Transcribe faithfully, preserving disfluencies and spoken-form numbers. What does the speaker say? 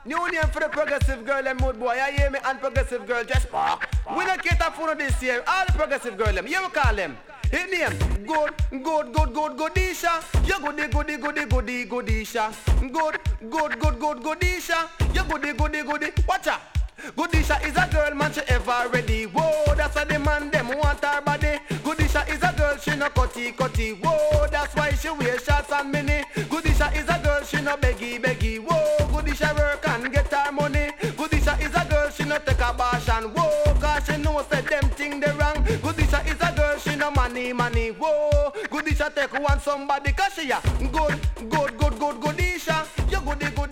New name for the progressive girl and mood boy. I hear me and progressive girl just park. We don't cater for this year. All the progressive girl them. You call them. His name good, good, good, good, goodisha. You goody, goody, goody, goody, goodisha. Good, good, good, good, goodisha. You goody, goody, goody. Watch out. Goodisha is a girl man, she ever ready. Whoa, that's why the man them want her body. Goodisha is a girl, she no cutty cutty. Whoa, that's why she wear shorts and mini. Goodisha is a girl, she no beggy beggy. Whoa, Goodisha work and get her money. Goodisha is a girl, she no take a bash and whoa, cause she know say them thing they wrong. Goodisha is a girl, she no money money. Whoa, Goodisha take one somebody cause she a good, good, good, good, Goodisha. You goody, good.